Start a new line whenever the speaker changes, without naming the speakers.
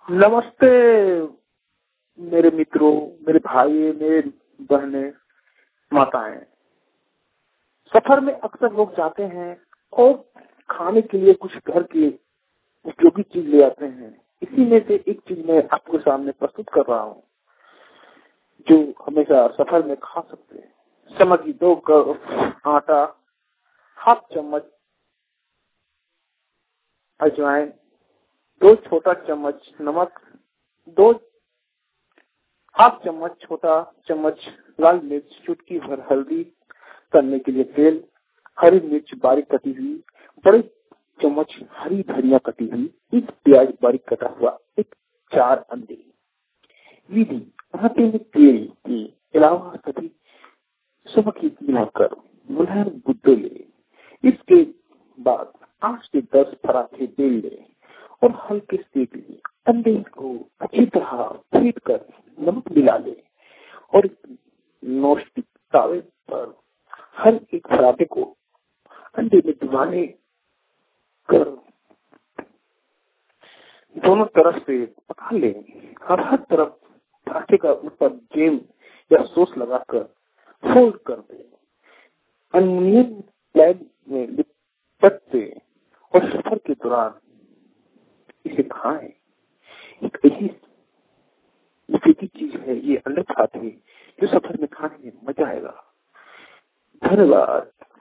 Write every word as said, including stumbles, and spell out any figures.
नमस्ते मेरे मित्रों, मेरे भाई, मेरे बहनें, माताएं। सफर में अक्सर लोग जाते हैं और खाने के लिए कुछ घर की उपयोगी चीज ले आते हैं। इसी में से एक चीज मैं आपके सामने प्रस्तुत कर रहा हूँ जो हमेशा सफर में खा सकते हैं। समझिए, दो कप आटा, हाफ चम्मच अजवाइन, दो छोटा चम्मच नमक, दो हाफ चम्मच छोटा चम्मच लाल मिर्च, चुटकी भर हल्दी, तलने के लिए तेल, हरी मिर्च बारीक कटी हुई, बड़े चम्मच हरी धनिया कटी हुई, एक प्याज बारीक कटा हुआ, एक चार अंडे। विधि: आटे में तेल के अलावा सभी सामग्री मिलाकर मुलायम गुद्दे ले। इसके बाद आठ से दस पराठे बेल ले और हल्के सेक ले। अंडे को अच्छी तरह फेंट कर नमक मिला ले और नॉनस्टिक तावे पर हर एक पराठे को अंडे में डुबाने कर दोनों तरफ से पका ले और हर तरफ पराठे का ऊपर जैम या सॉस लगाकर फोल्ड कर दे। एल्युमिनियम प्लेट में लिपट दे और सफर के दौरान इसे खाएं। एक ऐसी उपयोगी चीज है ये अंडे खाते जो सफर में खाने में मजा आएगा। धन्यवाद।